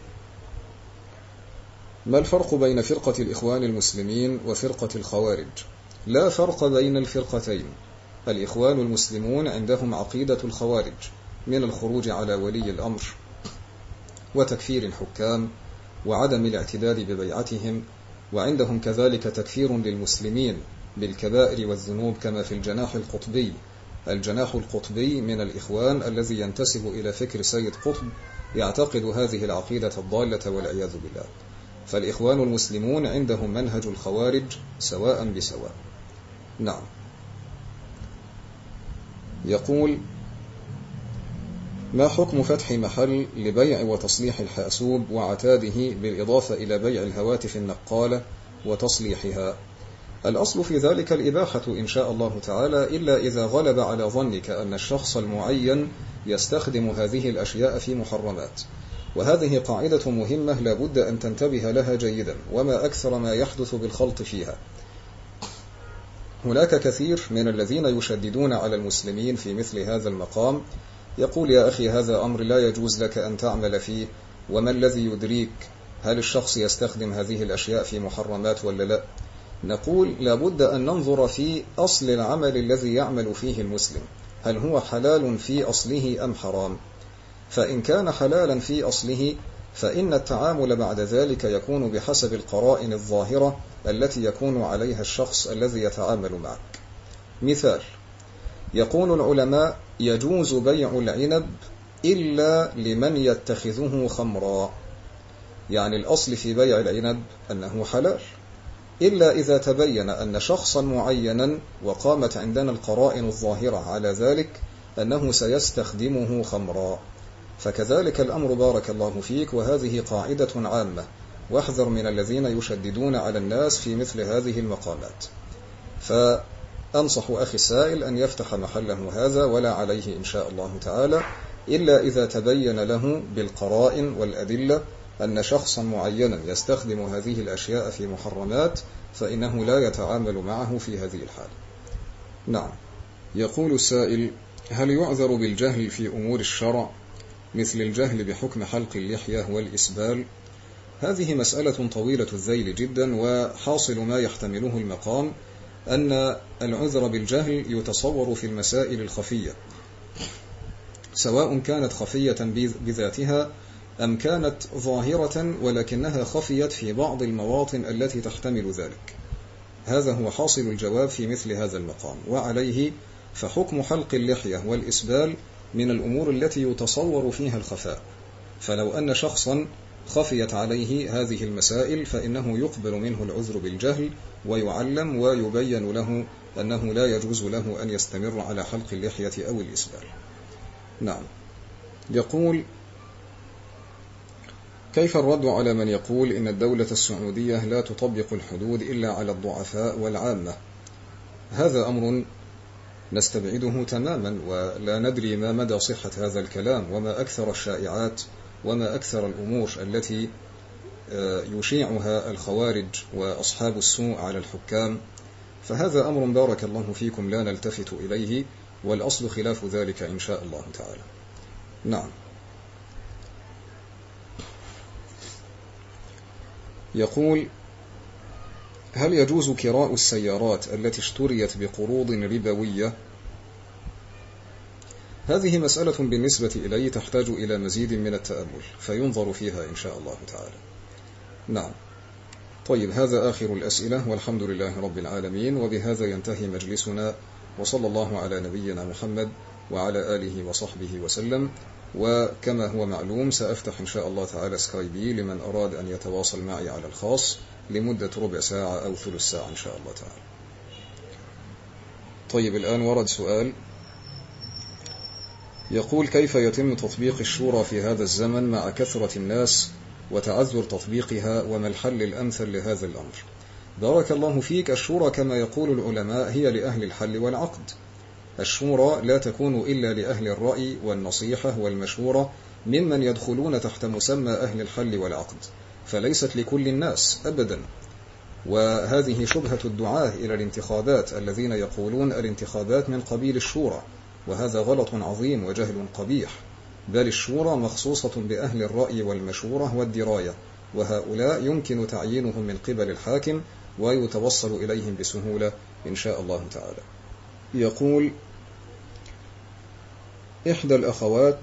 ما الفرق بين فرقة الإخوان المسلمين وفرقة الخوارج؟ لا فرق بين الفرقتين. الإخوان المسلمون عندهم عقيدة الخوارج من الخروج على ولي الأمر وتكفير الحكام وعدم الاعتداد ببيعتهم، وعندهم كذلك تكفير للمسلمين بالكبائر والذنوب كما في الجناح القطبي. الجناح القطبي من الإخوان الذي ينتسب إلى فكر سيد قطب يعتقد هذه العقيدة الضالة والعياذ بالله. فالإخوان المسلمون عندهم منهج الخوارج سواء بسواء. نعم. يقول: ما حكم فتح محل لبيع وتصليح الحاسوب وعتاده بالإضافة إلى بيع الهواتف النقالة وتصليحها؟ الأصل في ذلك الإباحة إن شاء الله تعالى، إلا إذا غلب على ظنك أن الشخص المعين يستخدم هذه الأشياء في محرمات، وهذه قاعدة مهمة لا بد أن تنتبه لها جيدا، وما أكثر ما يحدث بالخلط فيها. هناك كثير من الذين يشددون على المسلمين في مثل هذا المقام، يقول: يا أخي هذا أمر لا يجوز لك أن تعمل فيه، وما الذي يدريك هل الشخص يستخدم هذه الأشياء في محرمات ولا لا؟ نقول: لابد أن ننظر في أصل العمل الذي يعمل فيه المسلم، هل هو حلال في أصله أم حرام؟ فإن كان حلالا في أصله فإن التعامل بعد ذلك يكون بحسب القرائن الظاهرة التي يكون عليها الشخص الذي يتعامل معك. مثال: يقول العلماء: يجوز بيع العنب إلا لمن يتخذه خمرا، يعني الأصل في بيع العنب أنه حلال، إلا إذا تبين أن شخصا معينا وقامت عندنا القرائن الظاهرة على ذلك أنه سيستخدمه خمرا. فكذلك الأمر بارك الله فيك، وهذه قاعدة عامة، واحذر من الذين يشددون على الناس في مثل هذه المقامات. فأنصح أخي السائل أن يفتح محله هذا ولا عليه إن شاء الله تعالى، إلا إذا تبين له بالقرائن والأدلة أن شخصا معينا يستخدم هذه الأشياء في محرمات، فإنه لا يتعامل معه في هذه الحال. نعم. يقول السائل: هل يعذر بالجهل في أمور الشرع مثل الجهل بحكم حلق اللحية والإسبال؟ هذه مسألة طويلة الذيل جدا، وحاصل ما يحتمله المقام أن العذر بالجهل يتصور في المسائل الخفية، سواء كانت خفية بذاتها أم كانت ظاهرة ولكنها خفيت في بعض المواطن التي تحتمل ذلك. هذا هو حاصل الجواب في مثل هذا المقام، وعليه فحكم حلق اللحية والإسبال من الأمور التي يتصور فيها الخفاء، فلو أن شخصا خفيت عليه هذه المسائل فإنه يقبل منه العذر بالجهل ويعلم ويبين له أنه لا يجوز له أن يستمر على حلق اللحية أو الإسبال. نعم. يقول: كيف الرد على من يقول إن الدولة السعودية لا تطبق الحدود إلا على الضعفاء والعامة؟ هذا أمر نستبعده تماما، ولا ندري ما مدى صحة هذا الكلام، وما أكثر الشائعات وما أكثر الأمور التي يشيعها الخوارج وأصحاب السوء على الحكام، فهذا أمر بارك الله فيكم لا نلتفت إليه، والأصل خلاف ذلك إن شاء الله تعالى. نعم. يقول: هل يجوز كراء السيارات التي اشتريت بقروض ربوية؟ هذه مسألة بالنسبة إلي تحتاج إلى مزيد من التأمل، فينظر فيها إن شاء الله تعالى. نعم. طيب، هذا آخر الأسئلة، والحمد لله رب العالمين، وبهذا ينتهي مجلسنا، وصلى الله على نبينا محمد وعلى آله وصحبه وسلم. وكما هو معلوم سأفتح إن شاء الله تعالى سكايبي لمن أراد أن يتواصل معي على الخاص لمدة ربع ساعة أو ثلث ساعة إن شاء الله تعالى. طيب، الآن ورد سؤال يقول: كيف يتم تطبيق الشورى في هذا الزمن مع كثرة الناس وتعذر تطبيقها، وما الحل الأمثل لهذا الأمر؟ بارك الله فيك. الشورى كما يقول العلماء هي لأهل الحل والعقد. الشورى لا تكون إلا لأهل الرأي والنصيحة والمشورة ممن يدخلون تحت مسمى أهل الحل والعقد، فليست لكل الناس أبدا. وهذه شبهة الدعاة إلى الانتخابات الذين يقولون الانتخابات من قبيل الشورى، وهذا غلط عظيم وجهل قبيح، بل الشورى مخصوصة بأهل الرأي والمشورة والدراية، وهؤلاء يمكن تعيينهم من قبل الحاكم ويتوصل إليهم بسهولة إن شاء الله تعالى. يقول: إحدى الأخوات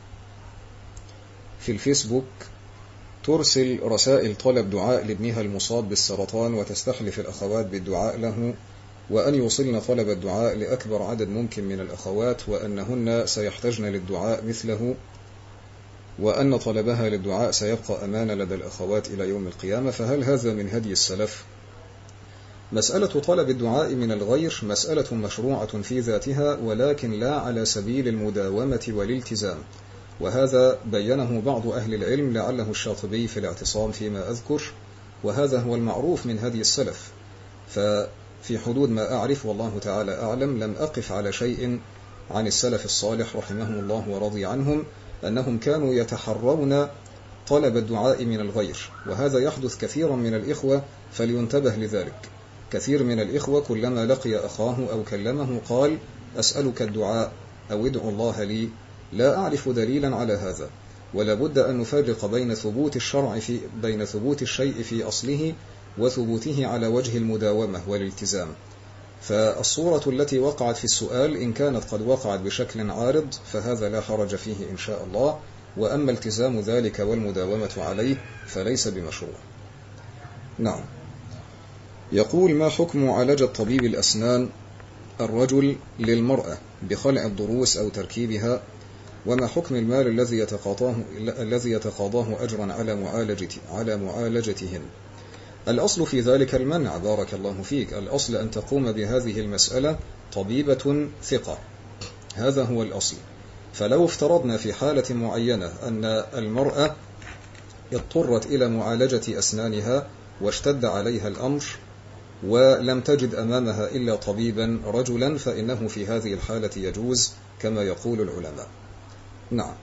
في الفيسبوك ترسل رسائل طلب دعاء لابنها المصاب بالسرطان، وتستحلف الأخوات بالدعاء له، وأن يوصلن طلب الدعاء لأكبر عدد ممكن من الأخوات، وأنهن سيحتجن للدعاء مثله، وأن طلبها للدعاء سيبقى أمانة لدى الأخوات إلى يوم القيامة. فهل هذا من هدي السلف؟ مسألة طلب الدعاء من الغير مسألة مشروعة في ذاتها، ولكن لا على سبيل المداومة والالتزام، وهذا بينه بعض أهل العلم، لعله الشاطبي في الاعتصام فيما أذكر، وهذا هو المعروف من هدي السلف. ففي حدود ما أعرف والله تعالى أعلم لم أقف على شيء عن السلف الصالح رحمهم الله ورضي عنهم أنهم كانوا يتحرون طلب الدعاء من الغير، وهذا يحدث كثيرا من الإخوة، فلينتبه لذلك. كثير من الإخوة كلما لقي أخاه أو كلمه قال: أسألك الدعاء أو ادعو الله لي. لا أعرف دليلا على هذا، ولا بد أن نفرق بين ثبوت الشرع بين ثبوت الشيء في أصله وثبوته على وجه المداومة والالتزام. فالصورة التي وقعت في السؤال إن كانت قد وقعت بشكل عارض فهذا لا حرج فيه إن شاء الله، وأما التزام ذلك والمداومة عليه فليس بمشروع. نعم. يقول: ما حكم معالجة طبيب الأسنان الرجل للمرأة بخلع الضروس أو تركيبها، وما حكم المال الذي يتقاضاه أجرا على معالجتهن. الأصل في ذلك المنع، بارك الله فيك. الأصل أن تقوم بهذه المسألة طبيبة ثقة، هذا هو الأصل. فلو افترضنا في حالة معينة أن المرأة اضطرت إلى معالجة أسنانها واشتد عليها الأمر ولم تجد أمامها إلا طبيبا رجلا، فإنه في هذه الحالة يجوز كما يقول العلماء. نعم.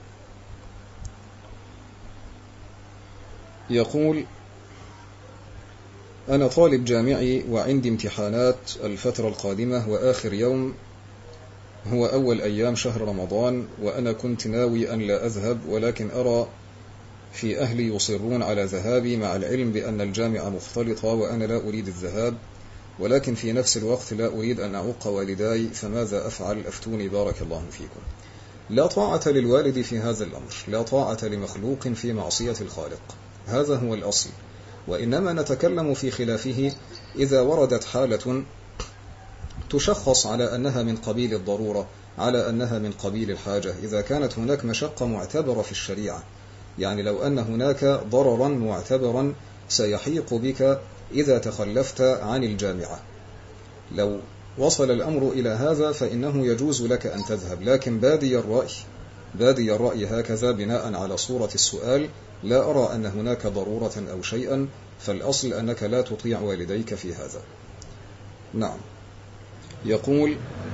يقول: أنا طالب جامعي وعندي امتحانات الفترة القادمة، وآخر يوم هو أول أيام شهر رمضان، وأنا كنت ناوي أن لا أذهب، ولكن أرى في أهلي يصرون على ذهابي، مع العلم بأن الجامعة مختلطة وأنا لا أريد الذهاب، ولكن في نفس الوقت لا أريد أن أعوق والداي، فماذا أفعل؟ أفتوني بارك الله فيكم. لا طاعة للوالد في هذا الأمر، لا طاعة لمخلوق في معصية الخالق، هذا هو الأصل. وإنما نتكلم في خلافه إذا وردت حالة تشخص على أنها من قبيل الضرورة، على أنها من قبيل الحاجة، إذا كانت هناك مشقة معتبرة في الشريعة، يعني لو أن هناك ضررا معتبرا سيحيق بك إذا تخلفت عن الجامعة، لو وصل الأمر إلى هذا فإنه يجوز لك أن تذهب. لكن بادي الرأي هكذا بناء على صورة السؤال لا أرى أن هناك ضرورة أو شيئا، فالأصل أنك لا تطيع والديك في هذا. نعم. يقول: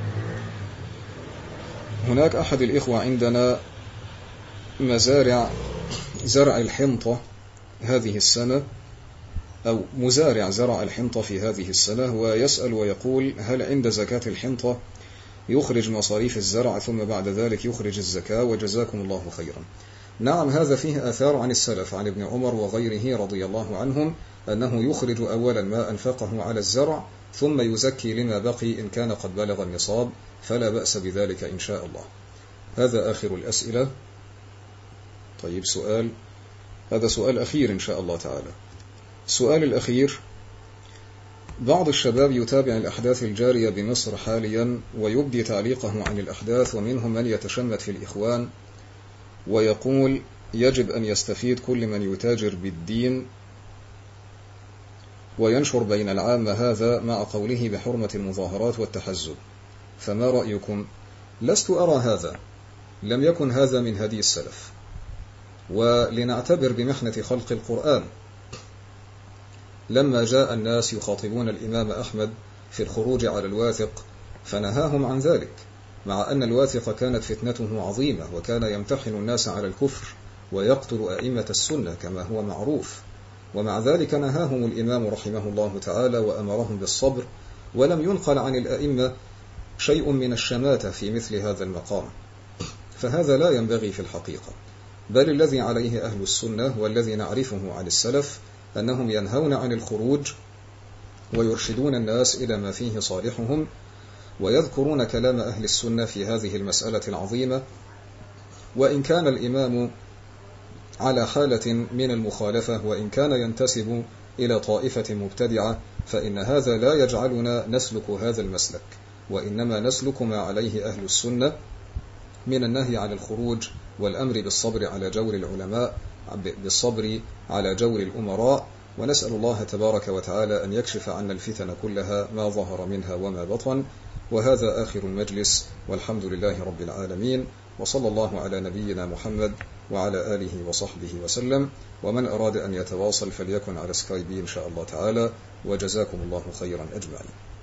هناك أحد الإخوة عندنا مزارع زرع الحنطة هذه السنة، أو مزارع زرع الحنطة في هذه السنة، ويسأل ويقول: هل عند زكاة الحنطة يخرج مصاريف الزرع ثم بعد ذلك يخرج الزكاة؟ وجزاكم الله خيرا. نعم، هذا فيه آثار عن السلف، عن ابن عمر وغيره رضي الله عنهم، أنه يخرج أولا ما أنفقه على الزرع ثم يزكي لما بقي إن كان قد بلغ النصاب، فلا بأس بذلك إن شاء الله. هذا آخر الأسئلة. طيب، هذا سؤال أخير إن شاء الله تعالى. السؤال الأخير: بعض الشباب يتابع الأحداث الجارية بمصر حاليا ويبدي تعليقه عن الأحداث، ومنهم من يتشمت في الإخوان ويقول يجب أن يستفيد كل من يتاجر بالدين وينشر بين العامة هذا، مع قوله بحرمة المظاهرات والتحزب، فما رأيكم؟ لست أرى هذا، لم يكن هذا من هدي السلف. ولنعتبر بمحنة خلق القرآن، لما جاء الناس يخاطبون الإمام أحمد في الخروج على الواثق فنهاهم عن ذلك، مع أن الواثق كانت فتنته عظيمة، وكان يمتحن الناس على الكفر ويقتل أئمة السنة كما هو معروف، ومع ذلك نهاهم الإمام رحمه الله تعالى وأمرهم بالصبر، ولم ينقل عن الأئمة شيء من الشماتة في مثل هذا المقام. فهذا لا ينبغي في الحقيقة، بل الذي عليه أهل السنة والذي نعرفه عن السلف أنهم ينهون عن الخروج ويرشدون الناس إلى ما فيه صالحهم، ويذكرون كلام أهل السنة في هذه المسألة العظيمة. وإن كان الإمام على حالة من المخالفة، وإن كان ينتسب إلى طائفة مبتدعة، فإن هذا لا يجعلنا نسلك هذا المسلك، وإنما نسلك ما عليه أهل السنة من النهي عن الخروج والأمر بالصبر على جور العلماء، بالصبر على جور الأمراء. ونسأل الله تبارك وتعالى أن يكشف عنا الفتن كلها ما ظهر منها وما بطن. وهذا آخر المجلس، والحمد لله رب العالمين، وصلى الله على نبينا محمد وعلى آله وصحبه وسلم. ومن أراد أن يتواصل فليكن على سكايب إن شاء الله تعالى، وجزاكم الله خيرا أجمعين.